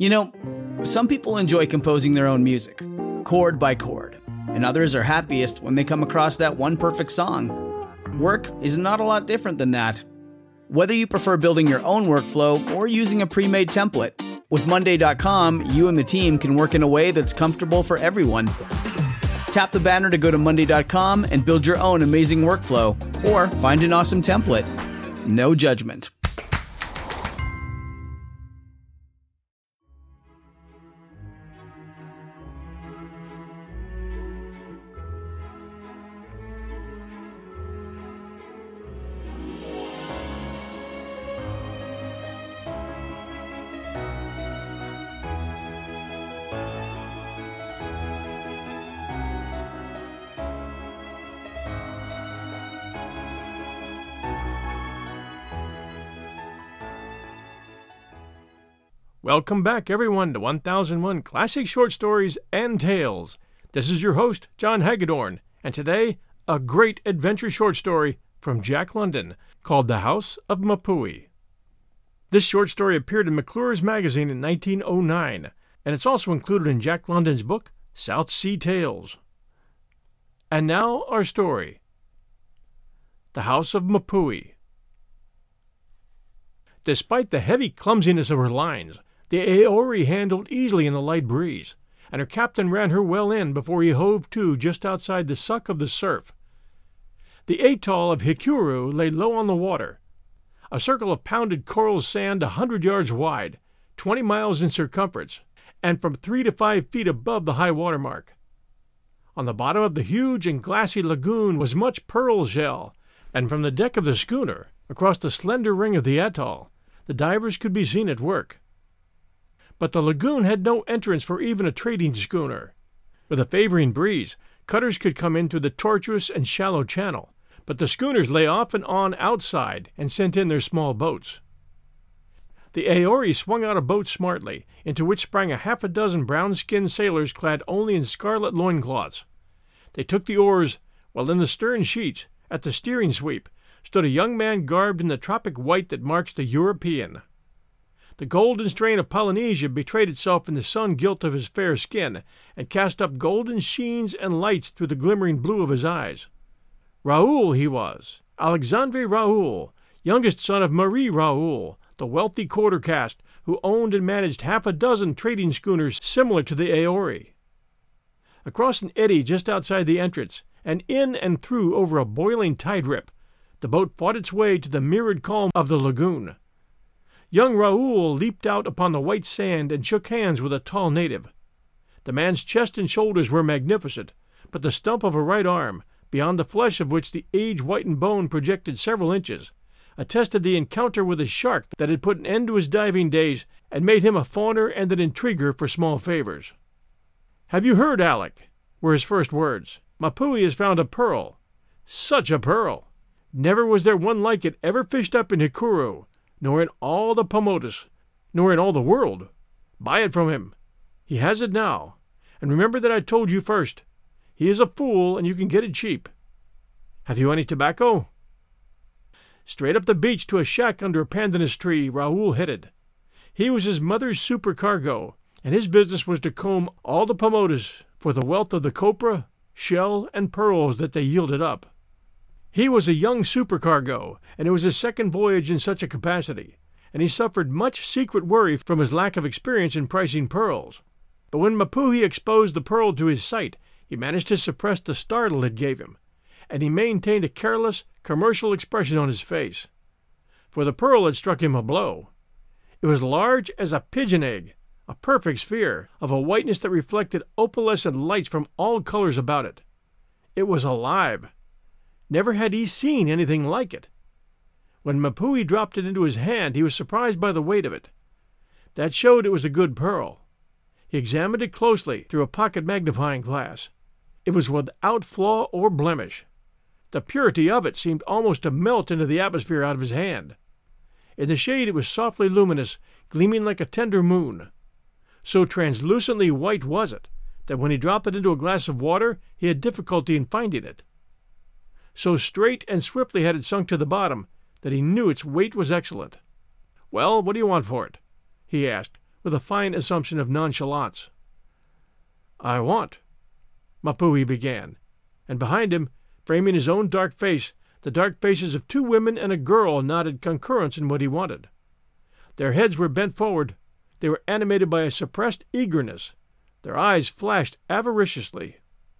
You know, some people enjoy composing their own music, chord by chord, and others are happiest when they come across that one perfect song. Work is not a lot different than that. Whether you prefer building your own workflow or using a pre-made template, with Monday.com, you and the team can work in a way that's comfortable for everyone. Tap the banner to go to Monday.com and build your own amazing workflow, or find an awesome template. No judgment. Welcome back, everyone, to 1001 Classic Short Stories and Tales. This is your host, John Hagedorn, and today, a great adventure short story from Jack London called The House of Mapui. This short story appeared in McClure's magazine in 1909, and it's also included in Jack London's book, South Sea Tales. And now, our story. The House of Mapui. Despite the heavy clumsiness of her lines, the Aori handled easily in the light breeze, and her captain ran her well in before he hove to just outside the suck of the surf. The atoll of Hikuru lay low on the water, a circle of pounded coral sand 100 yards wide, 20 miles in circumference, and from 3 to 5 feet above the high water mark. On the bottom of the huge and glassy lagoon was much pearl shell, and from the deck of the schooner, across the slender ring of the atoll, the divers could be seen at work. But the lagoon had no entrance for even a trading schooner. With a favoring breeze, cutters could come in through the tortuous and shallow channel, but the schooners lay off and on outside and sent in their small boats. The Aori swung out a boat smartly, into which sprang a half a dozen brown-skinned sailors clad only in scarlet loincloths. They took the oars, while in the stern sheets, at the steering sweep, stood a young man garbed in the tropic white that marks the European. The golden strain of Polynesia betrayed itself in the sun-gilt of his fair skin, and cast up golden sheens and lights through the glimmering blue of his eyes. Raoul he was, Alexandre Raoul, youngest son of Marie Raoul, the wealthy quarter caste, who owned and managed half a dozen trading schooners similar to the Aori. Across an eddy just outside the entrance, and in and through over a boiling tide-rip, the boat fought its way to the mirrored calm of the lagoon. Young Raoul leaped out upon the white sand and shook hands with a tall native. The man's chest and shoulders were magnificent, but the stump of a right arm, beyond the flesh of which the age-whitened bone projected several inches, attested the encounter with a shark that had put an end to his diving days and made him a fawner and an intriguer for small favors. "Have you heard, Alec?" were his first words. "Mapui has found a pearl. Such a pearl! Never was there one like it ever fished up in Hikuru, nor in all the Paumotus, nor in all the world. Buy it from him. He has it now. And remember that I told you first. He is a fool, and you can get it cheap. Have you any tobacco?" Straight up the beach to a shack under a pandanus tree Raoul headed. He was his mother's supercargo, and his business was to comb all the Paumotus for the wealth of the copra, shell, and pearls that they yielded up. He was a young supercargo, and it was his second voyage in such a capacity, and he suffered much secret worry from his lack of experience in pricing pearls. But when Mapui exposed the pearl to his sight, he managed to suppress the startle it gave him, and he maintained a careless, commercial expression on his face. For the pearl had struck him a blow. It was large as a pigeon egg, a perfect sphere, of a whiteness that reflected opalescent lights from all colors about it. It was alive. Never had he seen anything like it. When Mapui dropped it into his hand, he was surprised by the weight of it. That showed it was a good pearl. He examined it closely through a pocket magnifying glass. It was without flaw or blemish. The purity of it seemed almost to melt into the atmosphere out of his hand. In the shade it was softly luminous, gleaming like a tender moon. So translucently white was it, that when he dropped it into a glass of water, he had difficulty in finding it. So straight and swiftly had it sunk to the bottom that he knew its weight was excellent. "Well, what do you want for it?" he asked, with a fine assumption of nonchalance. "I want," Mapuhi began, and behind him, framing his own dark face, the dark faces of 2 women and a girl nodded concurrence in what he wanted. Their heads were bent forward. They were animated by a suppressed eagerness. Their eyes flashed avariciously.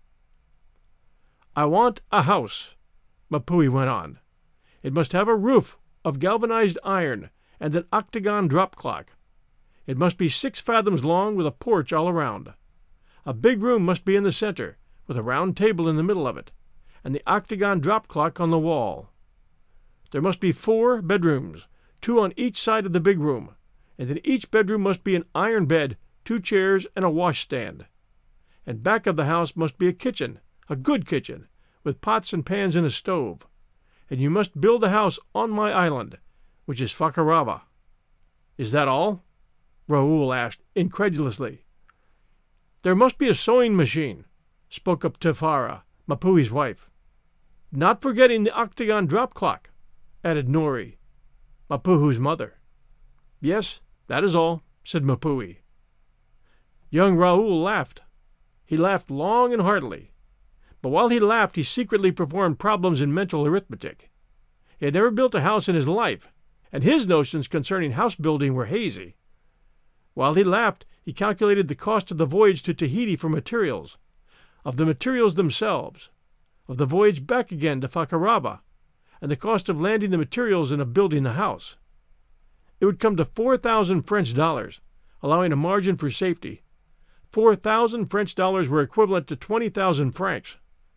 "I want a house," Mapuhi went on. "It must have a roof of galvanized iron and an octagon drop clock. It must be 6 fathoms long with a porch all around. A big room must be in the center, with a round table in the middle of it, and the octagon drop clock on the wall. There must be 4 bedrooms, 2 on each side of the big room, and in each bedroom must be an iron bed, 2 chairs, and a washstand. And back of the house must be a kitchen, a good kitchen, with pots and pans and a stove. And you must build a house on my island, which is Fakarava." "Is that all?" Raoul asked incredulously. "There must be a sewing machine," spoke up Tefara, Mapuhi's wife. "Not forgetting the octagon drop clock," added Nori, Mapuhu's mother. "Yes, that is all," said Mapuhi. Young Raoul laughed. He laughed long and heartily. But while he laughed, he secretly performed problems in mental arithmetic. He had never built a house in his life, and his notions concerning house building were hazy. While he laughed, he calculated the cost of the voyage to Tahiti for materials, of the materials themselves, of the voyage back again to Fakarava, and the cost of landing the materials and of building the house. It would come to 4,000 French dollars, allowing a margin for safety. 4,000 French dollars were equivalent to 20,000 francs.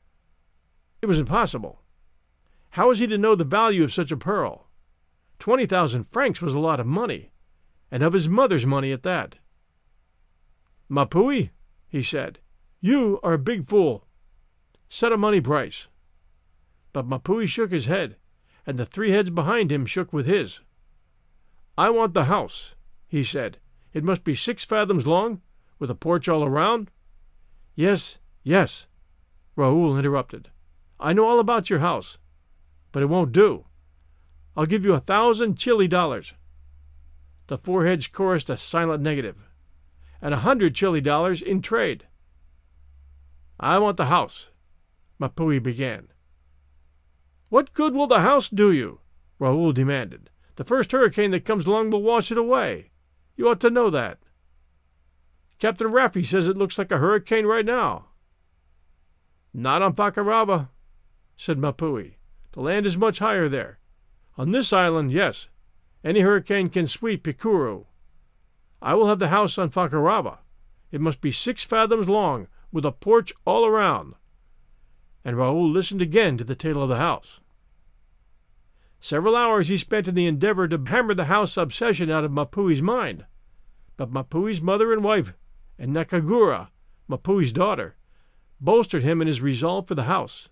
It was impossible. How was he to know the value of such a pearl? 20,000 francs was a lot of money, and of his mother's money at that. "Mapuhi," he said, "you are a big fool. Set a money price." But Mapuhi shook his head, and the 3 heads behind him shook with his. "I want the house," he said. "It must be 6 fathoms long, with a porch all around." "Yes, yes," Raoul interrupted. "I know all about your house, but it won't do. I'll give you 1,000 Chili dollars." The 4 heads chorused a silent negative. "And 100 Chili dollars in trade." "I want the house," Mapuhi began. "What good will the house do you?" Raoul demanded. "The first hurricane that comes along will wash it away. You ought to know that." "Captain Raffi says it looks like a hurricane right now." "Not on Fakarava," said Mapuhi. "The land is much higher there. On this island, yes, any hurricane can sweep Pikuru. I will have the house on Fakarava. It must be 6 fathoms long, with a porch all around." And Raoul listened again to the tale of the house. Several hours he spent in the endeavor to hammer the house obsession out of Mapuhi's mind. But Mapuhi's mother and wife, and Nakagura, Mapuhi's daughter, bolstered him in his resolve for the house.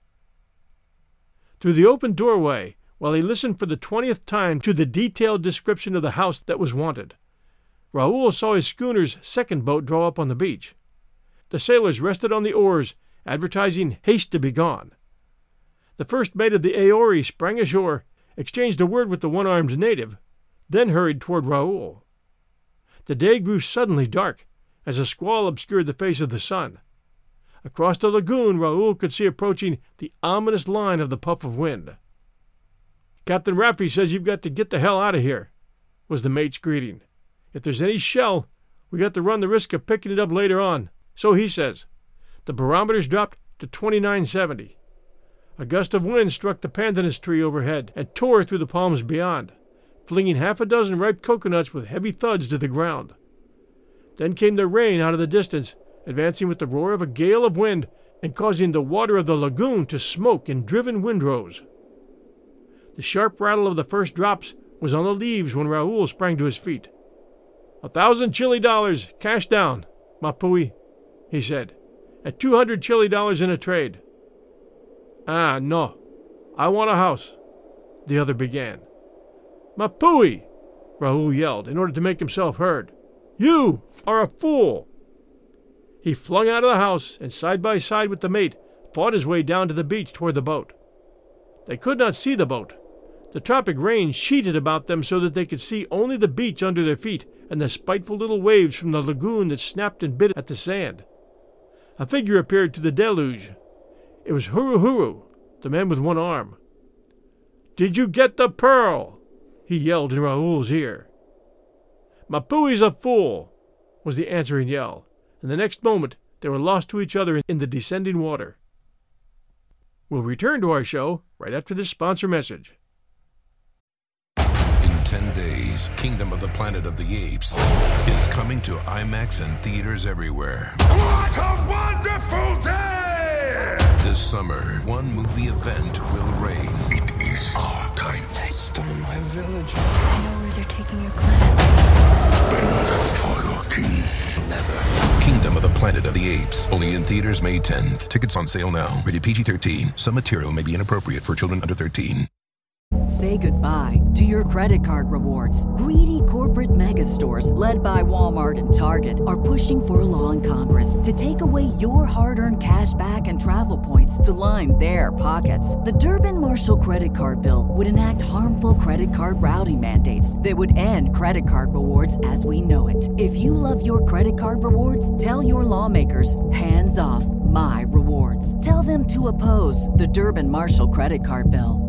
Through the open doorway, while he listened for the 20th time to the detailed description of the house that was wanted, Raoul saw his schooner's second boat draw up on the beach. The sailors rested on the oars, advertising haste to be gone. The first mate of the Aori sprang ashore, exchanged a word with the one-armed native, then hurried toward Raoul. The day grew suddenly dark, as a squall obscured the face of the sun. Across the lagoon Raoul could see approaching the ominous line of the puff of wind. "Captain Raffi says you've got to get the hell out of here," was the mate's greeting. "If there's any shell, we got to run the risk of picking it up later on. So he says." The barometers dropped to 2970. A gust of wind struck the pandanus tree overhead and tore through the palms beyond, flinging 6 ripe coconuts with heavy thuds to the ground. Then came the rain out of the distance, advancing with the roar of a gale of wind and causing the water of the lagoon to smoke in driven windrows. The sharp rattle of the first drops was on the leaves when Raoul sprang to his feet. 1,000 Chili dollars, cash down, Mapuhi, he said, and 200 Chili dollars in a trade. "Ah, no. I want a house," the other began. "Mapuhi!" Raoul yelled in order to make himself heard. "You are a fool!" He flung out of the house and side by side with the mate fought his way down to the beach toward the boat. They could not see the boat. The tropic rain sheeted about them so that they could see only the beach under their feet and the spiteful little waves from the lagoon that snapped and bit at the sand. A figure appeared to the deluge. It was Huru Huru, the man with one arm. "Did you get the pearl?" he yelled in Raoul's ear. "Mapui's a fool," was the answering yell, and the next moment they were lost to each other in the descending water. We'll return to our show right after this sponsor message. In 10 days, Kingdom of the Planet of the Apes is coming to IMAX and theaters everywhere. What a wonderful day! This summer, one movie event will reign. It is our time. They stole my village. I know where they're taking your clan. Bend for your king. Never. Kingdom of the Planet of the Apes. Only in theaters May 10th. Tickets on sale now. Rated PG-13. Some material may be inappropriate for children under 13. Say goodbye to your credit card rewards. Greedy corporate mega stores, led by Walmart and Target, are pushing for a law in Congress to take away your hard-earned cash back and travel points to line their pockets. The Durbin-Marshall credit card bill would enact harmful credit card routing mandates that would end credit card rewards as we know it. If you love your credit card rewards, tell your lawmakers, hands off my rewards. Tell them to oppose the Durbin-Marshall credit card bill.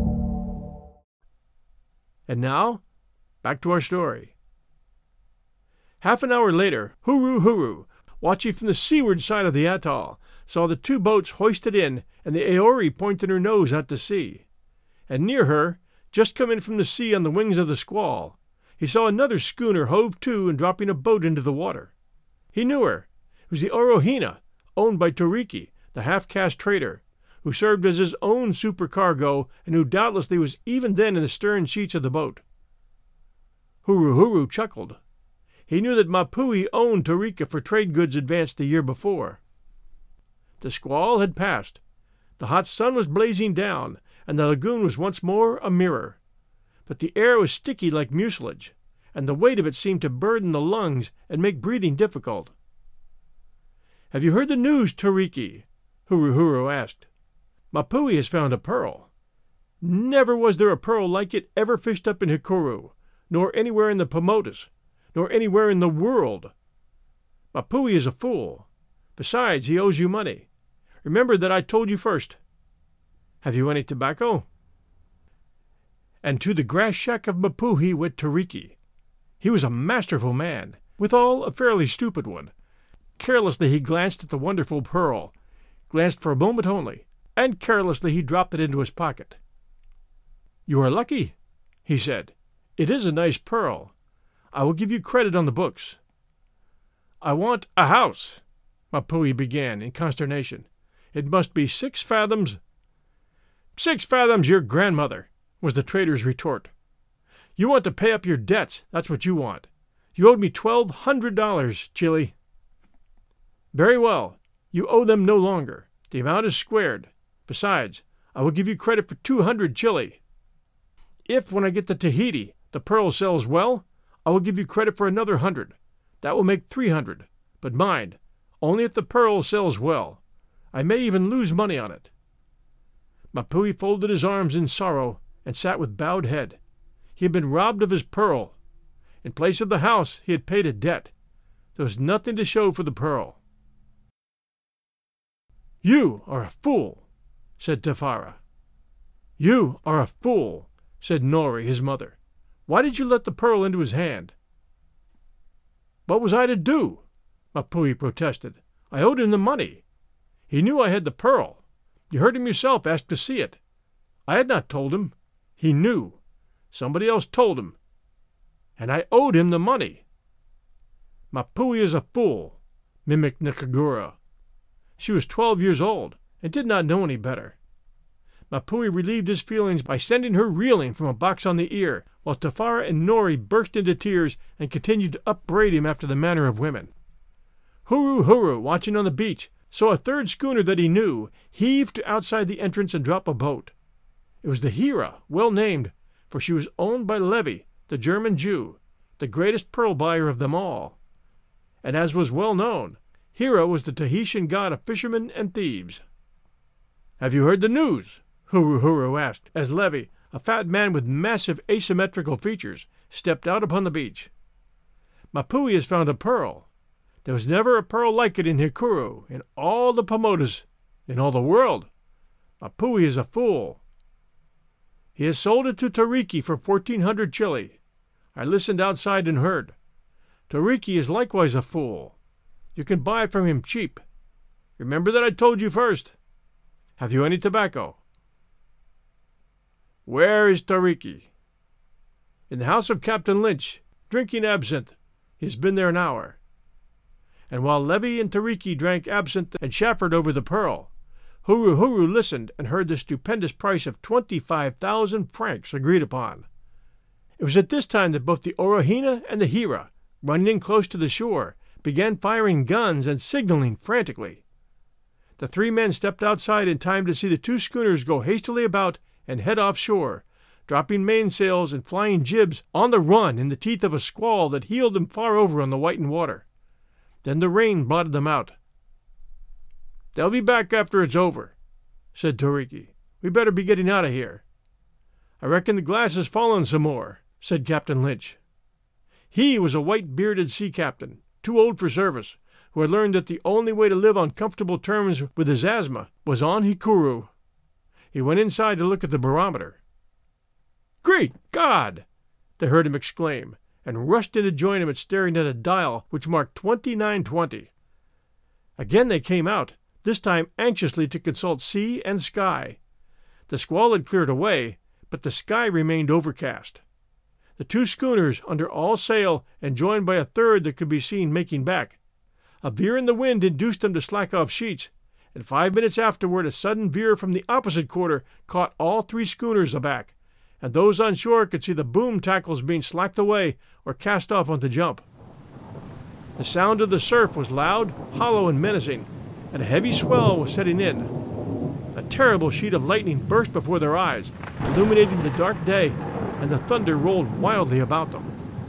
And now, back to our story. Half an hour later, Huru Huru, watching from the seaward side of the atoll, saw the two boats hoisted in and the Aori pointing her nose out to sea. And near her, just come in from the sea on the wings of the squall, he saw another schooner hove to and dropping a boat into the water. He knew her. It was the Orohina, owned by Toriki, the half-caste trader, who served as his own supercargo and who doubtlessly was even then in the stern sheets of the boat. Huru Huru chuckled. He knew that Mapui owned Torika for trade goods advanced the year before. The squall had passed. The hot sun was blazing down, and the lagoon was once more a mirror. But the air was sticky like mucilage, and the weight of it seemed to burden the lungs and make breathing difficult. "Have you heard the news, Toriki?" Huru Huru asked. "Mapui has found a pearl. Never was there a pearl like it ever fished up in Hikuru, nor anywhere in the Paumotus, nor anywhere in the world. Mapui is a fool. Besides, he owes you money. Remember that I told you first. Have you any tobacco?" And to the grass shack of Mapui went Toriki. He was a masterful man, withal a fairly stupid one. Carelessly he glanced at the wonderful pearl, glanced for a moment only, and carelessly he dropped it into his pocket. "You are lucky," he said. "It is a nice pearl. I will give you credit on the books." "I want a house," Mapui began in consternation. "It must be 6 fathoms." "6 fathoms your grandmother," was the trader's retort. "You want to pay up your debts, that's what you want. You owed me $1,200, Chili." "Very well, you owe them no longer. The amount is squared. Besides, I will give you credit for 200 Chili. If, when I get to Tahiti, the pearl sells well, I will give you credit for another 100. That will make 300. But mind, only if the pearl sells well. I may even lose money on it." Mapui folded his arms in sorrow and sat with bowed head. He had been robbed of his pearl. In place of the house, he had paid a debt. There was nothing to show for the pearl. "You are a fool," said Tafara. "You are a fool," said Nori, his mother. "Why did you let the pearl into his hand?" "What was I to do?" Mapui protested. "I owed him the money. He knew I had the pearl. You heard him yourself ask to see it. I had not told him. He knew. Somebody else told him. And I owed him the money." "Mapui is a fool," mimicked Nikagura. She was 12 years old and did not know any better. Mapui relieved his feelings by sending her reeling from a box on the ear, while Tafara and Nori burst into tears and continued to upbraid him after the manner of women. Huru Huru, watching on the beach, saw a third schooner that he knew heave to outside the entrance and drop a boat. It was the Hira, well named, for she was owned by Levi, the German Jew, the greatest pearl buyer of them all. And as was well known, Hira was the Tahitian god of fishermen and thieves. "Have you heard the news?" Huru Huru asked, as Levi, a fat man with massive asymmetrical features, stepped out upon the beach. Mapui has found a pearl. There was never a pearl like it in Hikuru, in all the Paumotus, in all the world. Mapui is a fool. He has sold it to Toriki for 1,400 chili. I listened outside and heard. Toriki is likewise a fool. You can buy it from him cheap. Remember that I told you first. Have you any tobacco? Where is Toriki? In the house of Captain Lynch, drinking absinthe. He has been there an hour. And while Levy and Toriki drank absinthe and chaffered over the pearl, Huru listened and heard the stupendous price of 25,000 francs agreed upon. It was at this time that both the Orohina and the Hira, running in close to the shore, began firing guns and signaling frantically. The three men stepped outside in time to see the two schooners go hastily about and head offshore, dropping mainsails and flying jibs on the run in the teeth of a squall that heeled them far over on the whitened water. Then the rain blotted them out. "They'll be back after it's over," said Toriki. "We better be getting out of here." "I reckon the glass has fallen some more," said Captain Lynch. He was a white-bearded sea captain, too old for service, who had learned that the only way to live on comfortable terms with his asthma was on Hikuru. He went inside to look at the barometer. "Great God!" they heard him exclaim, and rushed in to join him at staring at a dial which marked 29:20. Again they came out, this time anxiously to consult sea and sky. The squall had cleared away, but the sky remained overcast. The two schooners, under all sail and joined by a third that could be seen making back. A veer in the wind induced them to slack off sheets, and 5 minutes afterward a sudden veer from the opposite quarter caught all three schooners aback, and those on shore could see the boom tackles being slacked away or cast off on the jump. The sound of the surf was loud, hollow, and menacing, and a heavy swell was setting in. A terrible sheet of lightning burst before their eyes, illuminating the dark day, and the thunder rolled wildly about them.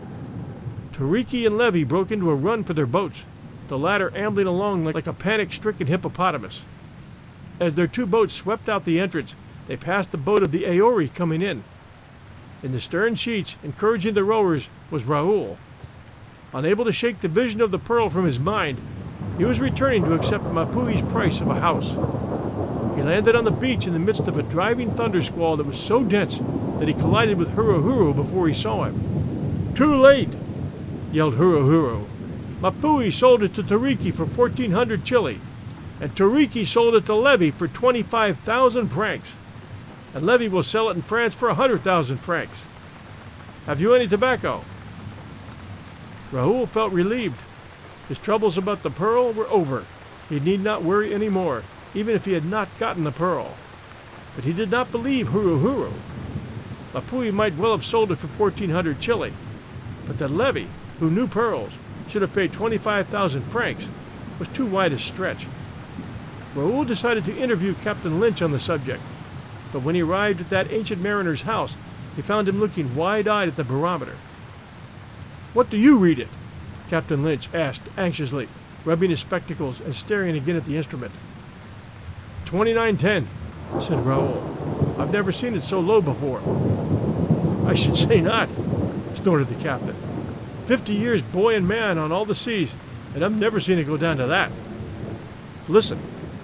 Toriki and Levy broke into a run for their boats, the latter ambling along like a panic-stricken hippopotamus. As their two boats swept out the entrance, they passed the boat of the Aori coming in. In the stern sheets, encouraging the rowers, was Raoul. Unable to shake the vision of the pearl from his mind, he was returning to accept Mapui's price of a house. He landed on the beach in the midst of a driving thunder squall that was so dense that he collided with Huru before he saw him. "Too late!" yelled Huru. "Mapui sold it to Toriki for 1,400 chili, and Toriki sold it to Levy for 25,000 francs, and Levy will sell it in France for 100,000 francs. Have you any tobacco?" Raoul felt relieved. His troubles about the pearl were over. He need not worry any more, even if he had not gotten the pearl. But he did not believe Huru. Mapui might well have sold it for 1,400 chili, but that Levy, who knew pearls, should have paid 25,000 francs was too wide a stretch. Raoul decided to interview Captain Lynch on the subject, but when he arrived at that ancient mariner's house, he found him looking wide-eyed at the barometer. "What do you read it?" Captain Lynch asked anxiously, rubbing his spectacles and staring again at the instrument. 29:10, said Raoul. "I've never seen it so low before." "I should say not," snorted the captain. 50 years boy and man on all the seas, and I've never seen it go down to that. Listen."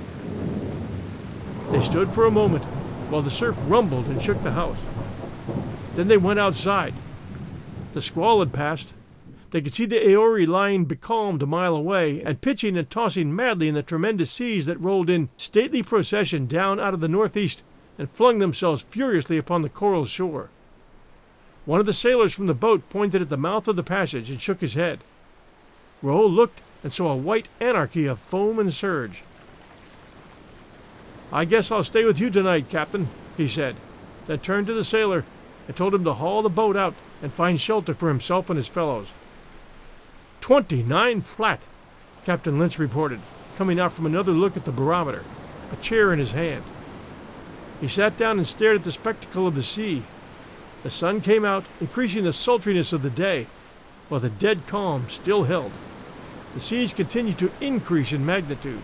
They stood for a moment while the surf rumbled and shook the house. Then they went outside. The squall had passed. They could see the Aori lying becalmed a mile away and pitching and tossing madly in the tremendous seas that rolled in stately procession down out of the northeast and flung themselves furiously upon the coral shore. One of the sailors from the boat pointed at the mouth of the passage and shook his head. Raoul looked and saw a white anarchy of foam and surge. "I guess I'll stay with you tonight, Captain," he said, then turned to the sailor and told him to haul the boat out and find shelter for himself and his fellows. 29 flat, Captain Lynch reported, coming out from another look at the barometer, a chair in his hand. He sat down and stared at the spectacle of the sea. The sun came out, increasing the sultriness of the day, while the dead calm still held. The seas continued to increase in magnitude.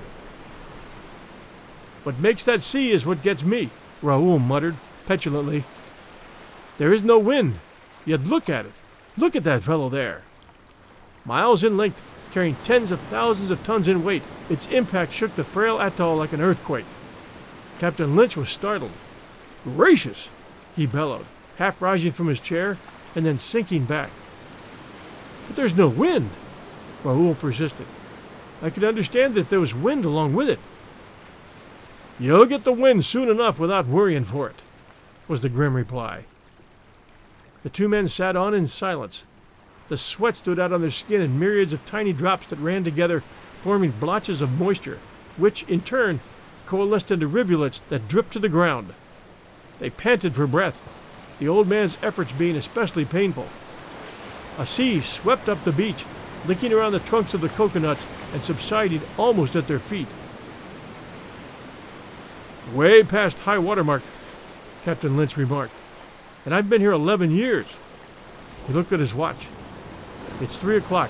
"What makes that sea is what gets me," Raoul muttered petulantly. "There is no wind, yet look at it. Look at that fellow there." Miles in length, carrying tens of thousands of tons in weight, its impact shook the frail atoll like an earthquake. Captain Lynch was startled. "Gracious!" he bellowed, half rising from his chair and then sinking back. "But there's no wind," Raoul persisted. "I could understand it if there was wind along with it." "You'll get the wind soon enough without worrying for it," was the grim reply. The two men sat on in silence. The sweat stood out on their skin in myriads of tiny drops that ran together, forming blotches of moisture, which, in turn, coalesced into rivulets that dripped to the ground. They panted for breath, the old man's efforts being especially painful. A sea swept up the beach, licking around the trunks of the coconuts and subsiding almost at their feet. "Way past high water mark," Captain Lynch remarked. "And I've been here 11 years. He looked at his watch. "It's 3 o'clock.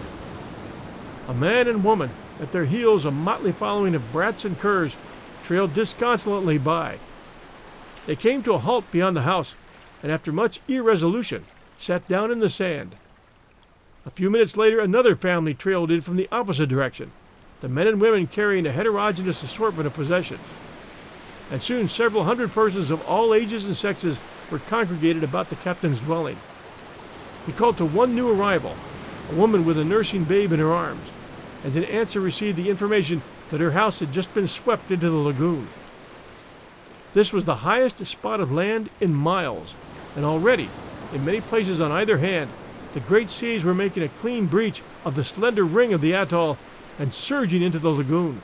A man and woman, at their heels a motley following of brats and curs, trailed disconsolately by. They came to a halt beyond the house, and after much irresolution, sat down in the sand. A few minutes later another family trailed in from the opposite direction, the men and women carrying a heterogeneous assortment of possessions. And soon several hundred persons of all ages and sexes were congregated about the captain's dwelling. He called to one new arrival, a woman with a nursing babe in her arms, and in answer received the information that her house had just been swept into the lagoon. This was the highest spot of land in miles, and already, in many places on either hand, the great seas were making a clean breach of the slender ring of the atoll and surging into the lagoon.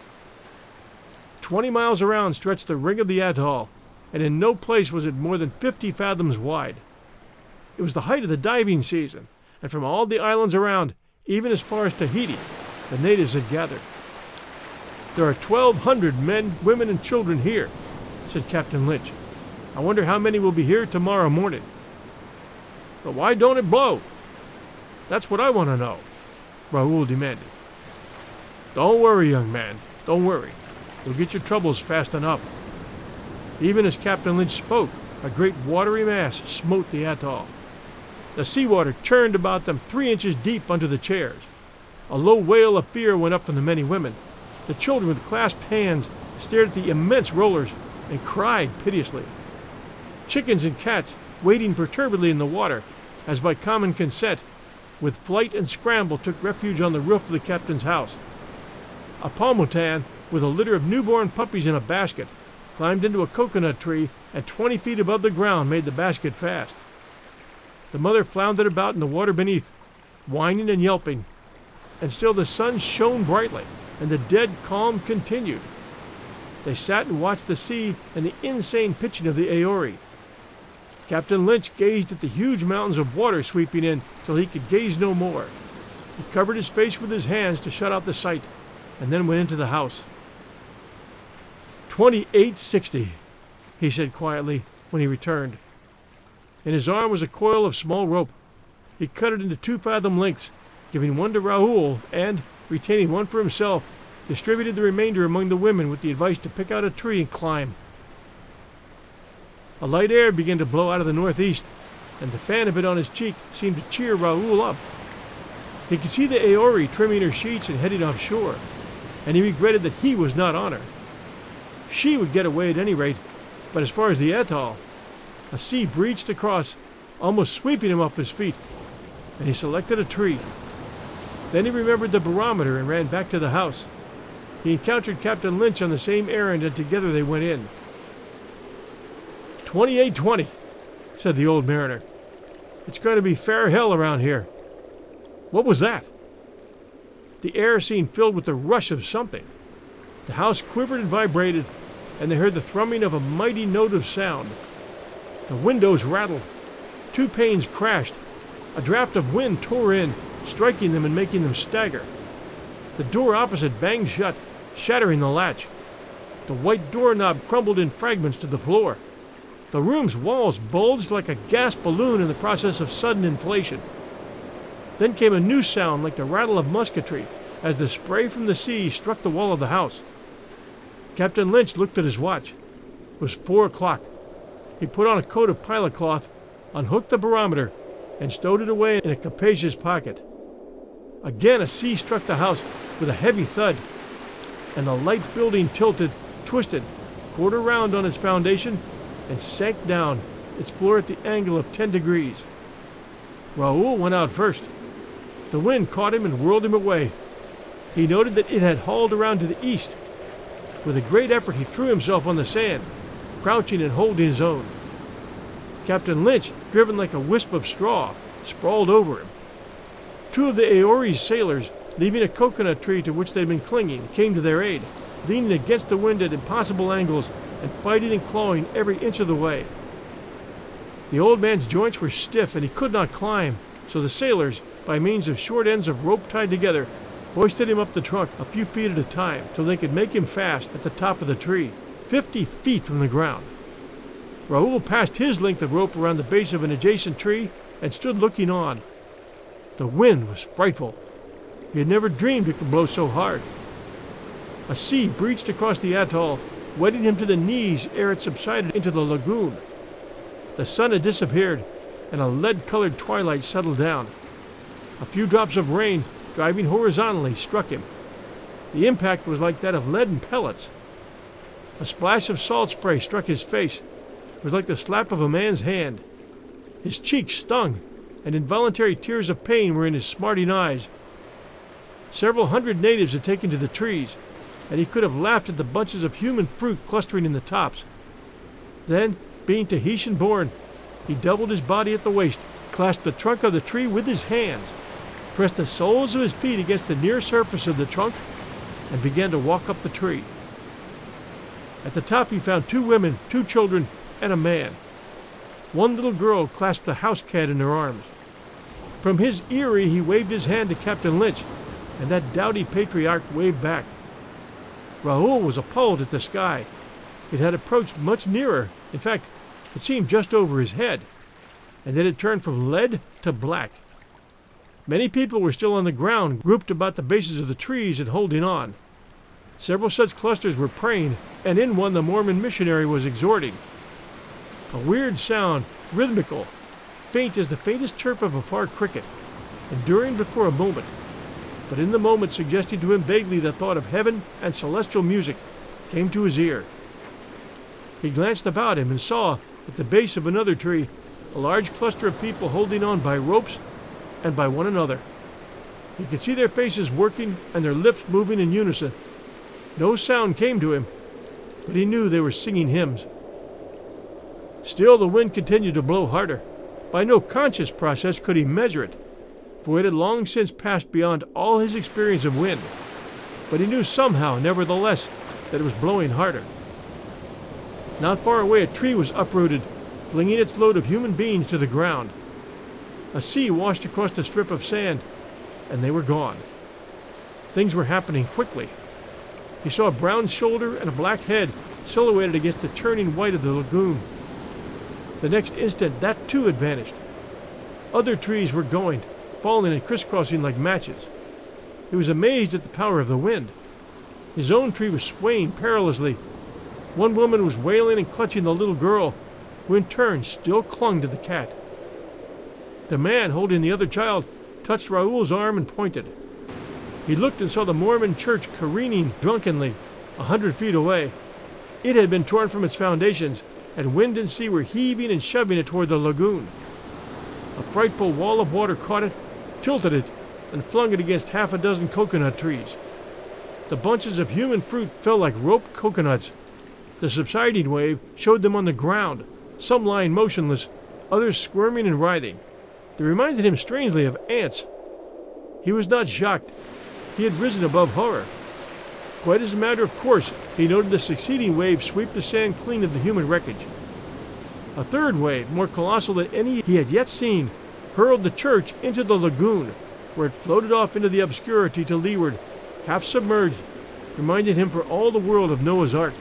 20 miles around stretched the ring of the atoll, and in no place was it more than 50 fathoms wide. It was the height of the diving season, and from all the islands around, even as far as Tahiti, the natives had gathered. "There are 1,200 men, women, and children here," said Captain Lynch. "I wonder how many will be here tomorrow morning." "But why don't it blow? That's what I want to know," Raoul demanded. "Don't worry, young man, don't worry. You'll get your troubles fast enough." Even as Captain Lynch spoke, a great watery mass smote the atoll. The seawater churned about them 3 inches deep under the chairs. A low wail of fear went up from the many women. The children, with clasped hands, stared at the immense rollers and cried piteously. Chickens and cats, wading perturbedly in the water, as by common consent, with flight and scramble took refuge on the roof of the captain's house. A palmotan, with a litter of newborn puppies in a basket, climbed into a coconut tree and 20 feet above the ground made the basket fast. The mother floundered about in the water beneath, whining and yelping, and still the sun shone brightly, and the dead calm continued. They sat and watched the sea and the insane pitching of the Aori. Captain Lynch gazed at the huge mountains of water sweeping in till he could gaze no more. He covered his face with his hands to shut out the sight, and then went into the house. 2860, he said quietly when he returned. In his arm was a coil of small rope. He cut it into 2-fathom lengths, giving one to Raoul, and, retaining one for himself, distributed the remainder among the women with the advice to pick out a tree and climb. A light air began to blow out of the northeast, and the fan of it on his cheek seemed to cheer Raoul up. He could see the Aori trimming her sheets and heading offshore, and he regretted that he was not on her. She would get away at any rate, but as far as the atoll, a sea breached across, almost sweeping him off his feet, and he selected a tree. Then he remembered the barometer and ran back to the house. He encountered Captain Lynch on the same errand, and together they went in. 2820, said the old mariner. It's going to be fair hell around here. What was that? The air seemed filled with the rush of something. The house quivered and vibrated, and they heard the thrumming of a mighty note of sound. The windows rattled. 2 panes crashed. A draft of wind tore in, striking them and making them stagger. The door opposite banged shut, shattering the latch. The white doorknob crumbled in fragments to the floor. The room's walls bulged like a gas balloon in the process of sudden inflation. Then came a new sound like the rattle of musketry as the spray from the sea struck the wall of the house. Captain Lynch looked at his watch. It was 4 o'clock. He put on a coat of pilot cloth, unhooked the barometer, and stowed it away in a capacious pocket. Again, a sea struck the house with a heavy thud, and the light building tilted, twisted, quarter round on its foundation, and sank down, its floor at the angle of 10 degrees. Raoul went out first. The wind caught him and whirled him away. He noted that it had hauled around to the east. With a great effort, he threw himself on the sand, crouching and holding his own. Captain Lynch, driven like a wisp of straw, sprawled over him. Two of the Aori's sailors, leaving a coconut tree to which they had been clinging, came to their aid, leaning against the wind at impossible angles and fighting and clawing every inch of the way. The old man's joints were stiff and he could not climb, so the sailors, by means of short ends of rope tied together, hoisted him up the trunk a few feet at a time till they could make him fast at the top of the tree, 50 feet from the ground. Raoul passed his length of rope around the base of an adjacent tree and stood looking on. The wind was frightful. He had never dreamed it could blow so hard. A sea breached across the atoll, wetting him to the knees ere it subsided into the lagoon. The sun had disappeared, and a lead-colored twilight settled down. A few drops of rain, driving horizontally, struck him. The impact was like that of leaden pellets. A splash of salt spray struck his face. It was like the slap of a man's hand. His cheeks stung, and involuntary tears of pain were in his smarting eyes. Several hundred natives had taken to the trees, and he could have laughed at the bunches of human fruit clustering in the tops. Then, being Tahitian-born, he doubled his body at the waist, clasped the trunk of the tree with his hands, pressed the soles of his feet against the near surface of the trunk, and began to walk up the tree. At the top he found 2 women, 2 children, and a man. One little girl clasped a house cat in her arms. From his eyrie he waved his hand to Captain Lynch, and that doughty patriarch waved back. Raoul was appalled at the sky. It had approached much nearer. In fact, it seemed just over his head, and it had turned from lead to black. Many people were still on the ground, grouped about the bases of the trees and holding on. Several such clusters were praying, and in one the Mormon missionary was exhorting. A weird sound, rhythmical, faint as the faintest chirp of a far cricket, enduring but for a moment, but in the moment suggesting to him vaguely the thought of heaven and celestial music, came to his ear. He glanced about him and saw, at the base of another tree, a large cluster of people holding on by ropes and by one another. He could see their faces working and their lips moving in unison. No sound came to him, but he knew they were singing hymns. Still the wind continued to blow harder. By no conscious process could he measure it, for it had long since passed beyond all his experience of wind. But he knew somehow, nevertheless, that it was blowing harder. Not far away a tree was uprooted, flinging its load of human beings to the ground. A sea washed across the strip of sand, and they were gone. Things were happening quickly. He saw a brown shoulder and a black head silhouetted against the churning white of the lagoon. The next instant, that too had vanished. Other trees were going, falling and crisscrossing like matches. He was amazed at the power of the wind. His own tree was swaying perilously. One woman was wailing and clutching the little girl, who in turn still clung to the cat. The man holding the other child touched Raoul's arm and pointed. He looked and saw the Mormon church careening drunkenly 100 feet away. It had been torn from its foundations, and wind and sea were heaving and shoving it toward the lagoon. A frightful wall of water caught it, tilted it, and flung it against half a dozen coconut trees. The bunches of human fruit fell like roped coconuts. The subsiding wave showed them on the ground, some lying motionless, others squirming and writhing. They reminded him strangely of ants. He was not shocked. He had risen above horror. Quite as a matter of course, he noted the succeeding wave sweep the sand clean of the human wreckage. A third wave, more colossal than any he had yet seen, hurled the church into the lagoon, where it floated off into the obscurity to leeward, half submerged, reminding him for all the world of Noah's Ark.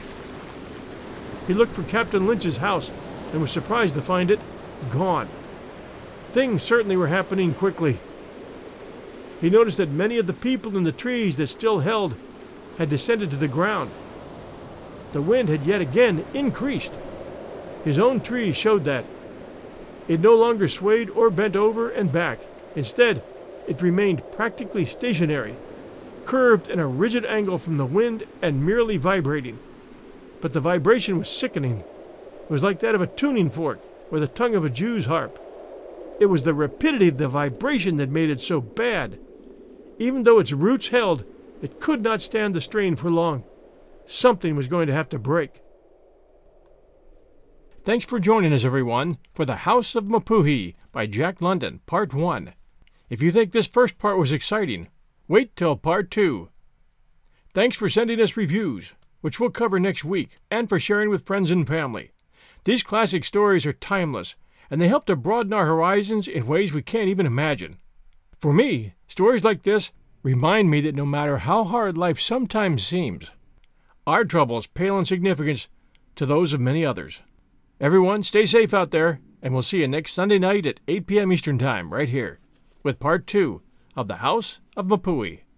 He looked for Captain Lynch's house and was surprised to find it gone. Things certainly were happening quickly. He noticed that many of the people in the trees that still held had descended to the ground. The wind had yet again increased. His own tree showed that. It no longer swayed or bent over and back. Instead, It remained practically stationary, curved in a rigid angle from the wind and merely vibrating. But the vibration was sickening. It was like that of a tuning fork or the tongue of a Jew's harp. It was the rapidity of the vibration that made it so bad. Even though its roots held, it could not stand the strain for long. Something was going to have to break. Thanks for joining us, everyone, for The House of Mapuhi by Jack London, Part 1. If you think this first part was exciting, wait till Part 2. Thanks for sending us reviews, which we'll cover next week, and for sharing with friends and family. These classic stories are timeless, and they help to broaden our horizons in ways we can't even imagine. For me, stories like this remind me that no matter how hard life sometimes seems, our troubles pale in significance to those of many others. Everyone, stay safe out there, and we'll see you next Sunday night at 8 p.m. Eastern Time, right here, with Part 2 of The House of Mapuhi.